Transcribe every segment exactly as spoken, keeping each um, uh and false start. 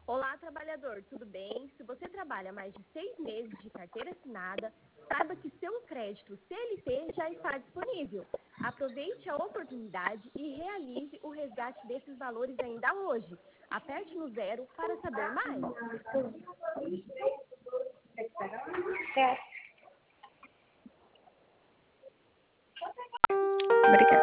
Olá, trabalhador, tudo bem? Se você trabalha mais de seis meses de carteira assinada, saiba que seu crédito C L T já está disponível. Aproveite a oportunidade e realize o resgate desses valores ainda hoje. Aperte no zero para saber mais. Obrigada.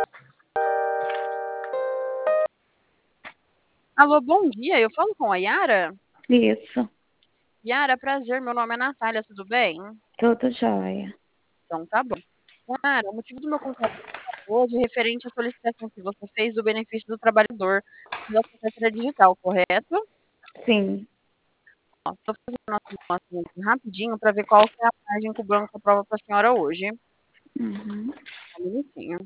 Alô, bom dia. Eu falo com a Yara? Isso, Yara, prazer. Meu nome é Natália, tudo bem? tudo jóia. Então tá bom. Yara, o motivo do meu contato hoje é referente à solicitação que você fez do benefício do trabalhador pela sua carteira digital, correto? Sim, Estou fazendo uma simulação aqui rapidinho para ver qual que é a margem que o banco aprova para a senhora hoje. uhum. Um minutinho.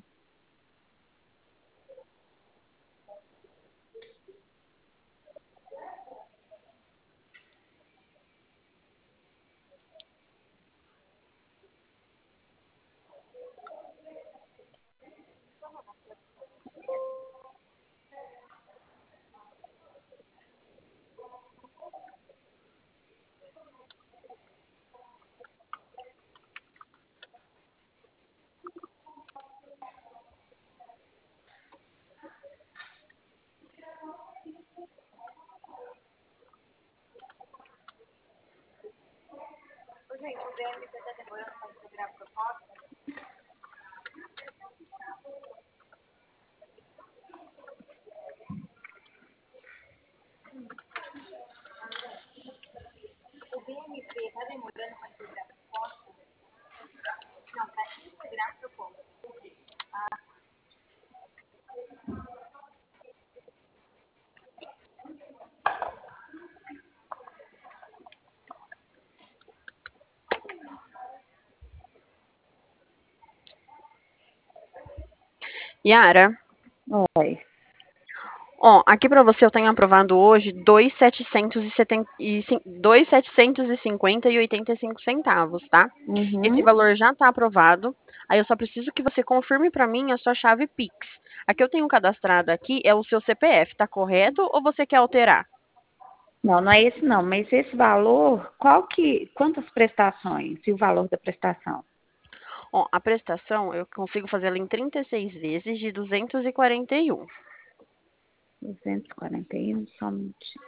Yara, Oi. ó, aqui para você eu tenho aprovado hoje dois mil setecentos e cinquenta e oitenta e cinco centavos, tá? Esse Uhum. valor já está aprovado. Aí eu só preciso que você confirme para mim a sua chave Pix. A que eu tenho cadastrado aqui é o seu C P F, tá correto? Ou você quer alterar? Não, não é esse não, mas esse valor, qual que, quantas prestações e o valor da prestação? Ó, a prestação eu consigo fazê-la em trinta e seis vezes de duzentos e quarenta e um. duzentos e quarenta e um, só um minutinho.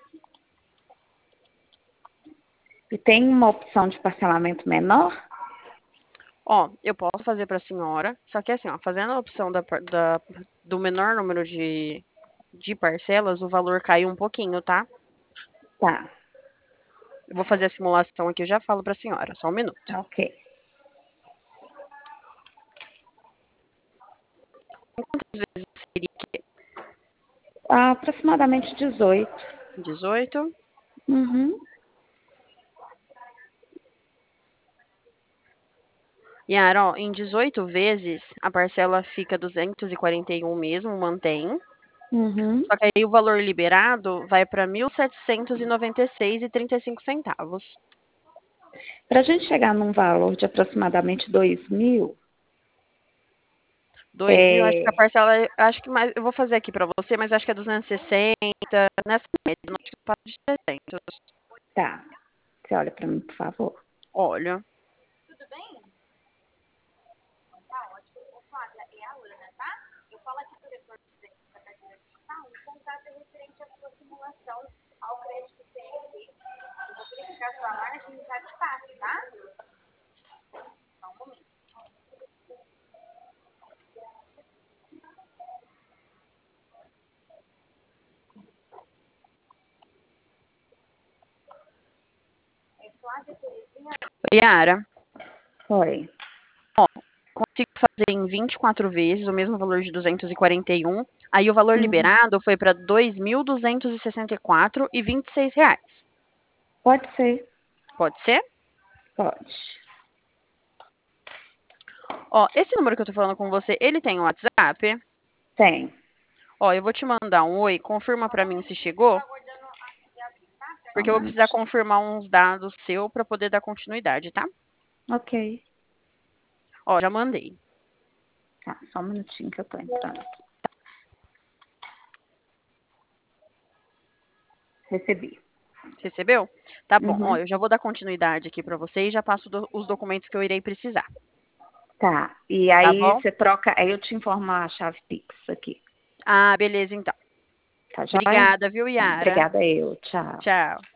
E tem uma opção de parcelamento menor? Ó, eu posso fazer para a senhora, só que assim, ó, fazendo a opção da, par- da- do menor número de, de parcelas, o valor cai um pouquinho, tá? Tá, Eu vou fazer a simulação aqui, eu já falo para a senhora, só um minuto. tá ok. Quantas vezes seria aqui? Ah, aproximadamente dezoito. dezoito. Uhum. Yara, ó, em dezoito vezes, a parcela fica duzentos e quarenta e um mesmo, mantém. Uhum. Só que aí o valor liberado vai para mil setecentos e noventa e seis e trinta e cinco centavos. Para a gente chegar num valor de aproximadamente dois mil, dois mil, acho que a é, parcela, acho que mais, eu vou fazer aqui para você, mas acho que é duzentos e sessenta, nessa média, não acho que passa de trezentos. tá. Você olha para mim, por favor. Olha, Yara, Oi. consigo fazer em vinte e quatro vezes o mesmo valor de duzentos e quarenta e um. Aí o valor Uhum. liberado foi para dois mil duzentos e sessenta e quatro e vinte e seis reais. Pode ser, Pode ser? pode. Ó, esse número que eu tô falando com você, ele tem um WhatsApp? Tem. Ó, eu vou te mandar um oi, confirma pra mim se chegou, Só um porque eu vou precisar minutinho. confirmar uns dados seu pra poder dar continuidade, tá? Ok. Ó, já mandei. Tá, só um minutinho que eu tô entrando. Recebi. Recebeu? Tá bom. Uhum. Ó, eu já vou dar continuidade aqui para você e já passo do- os documentos que eu irei precisar. Tá. E Tá aí bom? você troca, aí eu te informo a chave Pix aqui. Ah, beleza, então. Tá joia? Obrigada, viu, Yara? Obrigada eu. Tchau. Tchau.